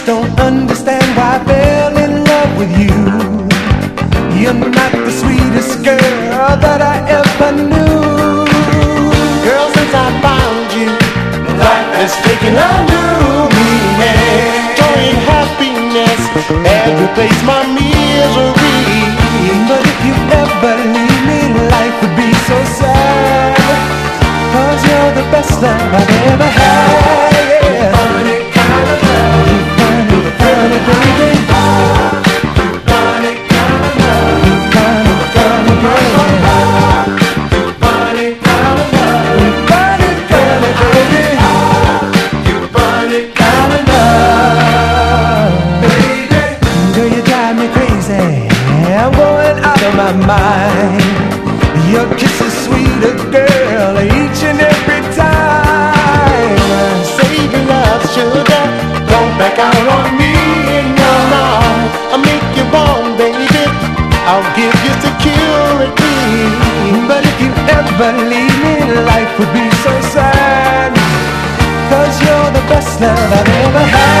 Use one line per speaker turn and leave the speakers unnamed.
don't understand why I fell in love with you. You're not the sweetest girl that I ever knew. Girl, since I found you, life has taken a new meaning. Joy and happiness have replaced my misery. But if you ever leave me, life would be so sad. 'Cause you're the best love I've ever had. Yeah. Funny kind of love. Funny, funny, baby. Funny kind of love. Funny, funny, baby. Funny kind of love. Funny kind of baby. You funny kind of love, baby. Do you drive me crazy? I'm going out of my mind. Your kiss is sweeter, girl, each and every time. Save your love, sugar, don't back out on me. No, no, I'll make you warm, baby. I'll give you security. But if you ever leave me, life would be so sad. 'Cause you're the best love I've ever had.